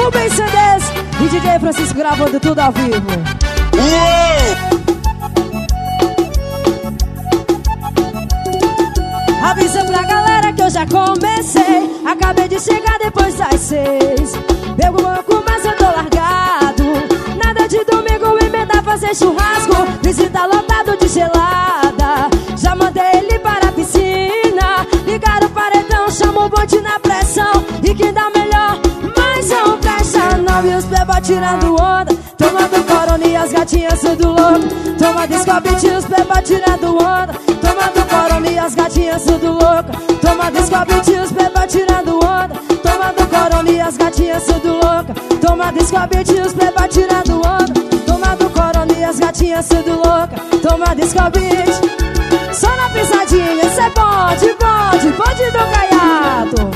Rubens CDs e DJ Francisco gravando tudo ao vivo. Uou! Avisa pra galera que eu já comecei. Acabei de chegar depois das 6. Pego o banco, mas eu tô largado. Nada de domingo, emenda fazer churrasco. Visita lotado de gelada. Já mandei ele para a piscina. Ligaram o paredão, chama o bonde na pressão. E quem dá melhor, mais não presta não. E os plebas tirando onda, tomando corona e as gatinhas tudo louco. Toma descobite e os plebas tirando onda, tomando corona e as gatinhas tudo louca. Toma descobite e os plebas tirando onda, tomando corona e as gatinhas tudo louca. Toma descobite e os plebas tirando onda, tomando corona e as gatinhas tudo louca. Toma descobite. Só na pisadinha, isso é bonde, bonde, bonde do Caiado.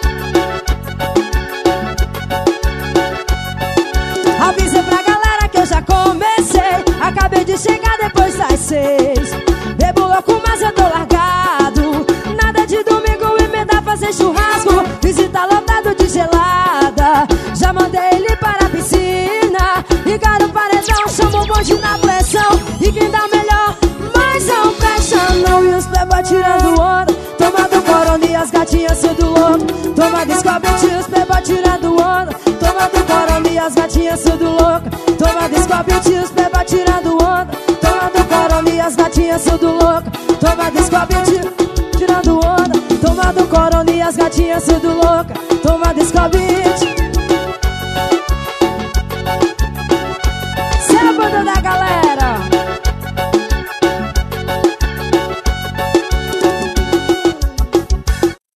Avisa pra galera que eu já comecei. Acabei de chegar depois das 6. Bebo louco, mas eu tô largado. Nada de domingo, emenda fazer churrasco. Visita lotado de gelada. Já mandei ele para a piscina. Ligaram o paredão, chama o bonde na pressão. E quem dá melhor, mas não presta não. E os plebas tirando onda, tomando corona e as gatinhas tudo louco. Toma descobite e os plebas tirando onda, tomando corona e as gatinhas tudo louca. Toma descobite e os plebas tirando onda, tomando corona e as gatinhas tudo louca. Toma descobite, tirando onda, tomando corona e as gatinhas tudo louca. Toma descobite.